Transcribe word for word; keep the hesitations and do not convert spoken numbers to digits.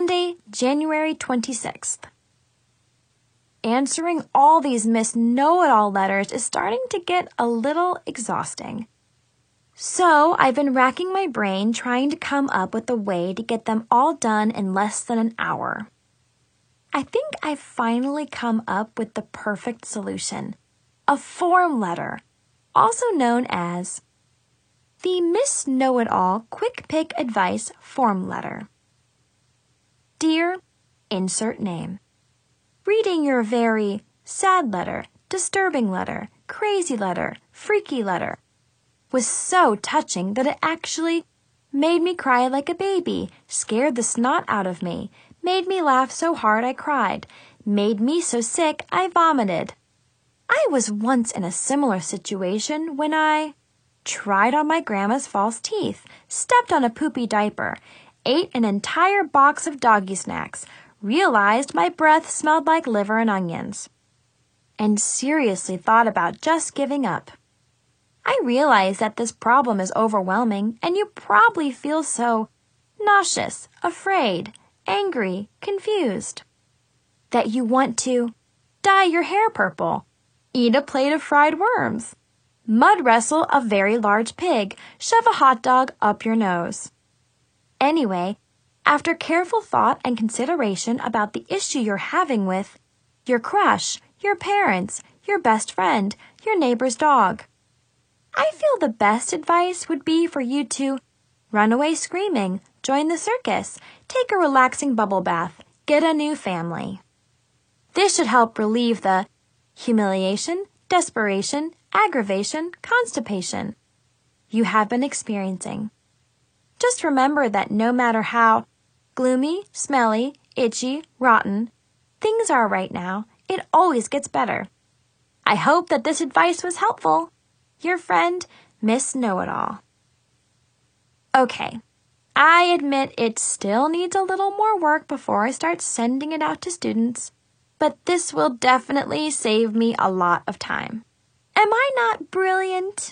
Monday, January twenty-sixth. Answering all these Miss Know-It-All letters is starting to get a little exhausting. So I've been racking my brain trying to come up with a way to get them all done in less than an hour. I think I've finally come up with the perfect solution. A form letter, also known as the Miss Know-It-All Quick Pick Advice Form Letter. Dear, insert name. Reading your very sad letter, disturbing letter, crazy letter, freaky letter was so touching that it actually made me cry like a baby, scared the snot out of me, made me laugh so hard I cried, made me so sick I vomited. I was once in a similar situation when I tried on my grandma's false teeth, stepped on a poopy diaper, ate an entire box of doggy snacks, realized my breath smelled like liver and onions, and seriously thought about just giving up. I realize that this problem is overwhelming, and you probably feel so nauseous, afraid, angry, confused, that you want to dye your hair purple, eat a plate of fried worms, mud wrestle a very large pig, shove a hot dog up your nose. Anyway, after careful thought and consideration about the issue you're having with your crush, your parents, your best friend, your neighbor's dog, I feel the best advice would be for you to run away screaming, join the circus, take a relaxing bubble bath, get a new family. This should help relieve the humiliation, desperation, aggravation, constipation you have been experiencing. Just remember that no matter how gloomy, smelly, itchy, rotten things are right now, it always gets better. I hope that this advice was helpful. Your friend, Miss Know-It-All. Okay, I admit it still needs a little more work before I start sending it out to students, but this will definitely save me a lot of time. Am I not brilliant?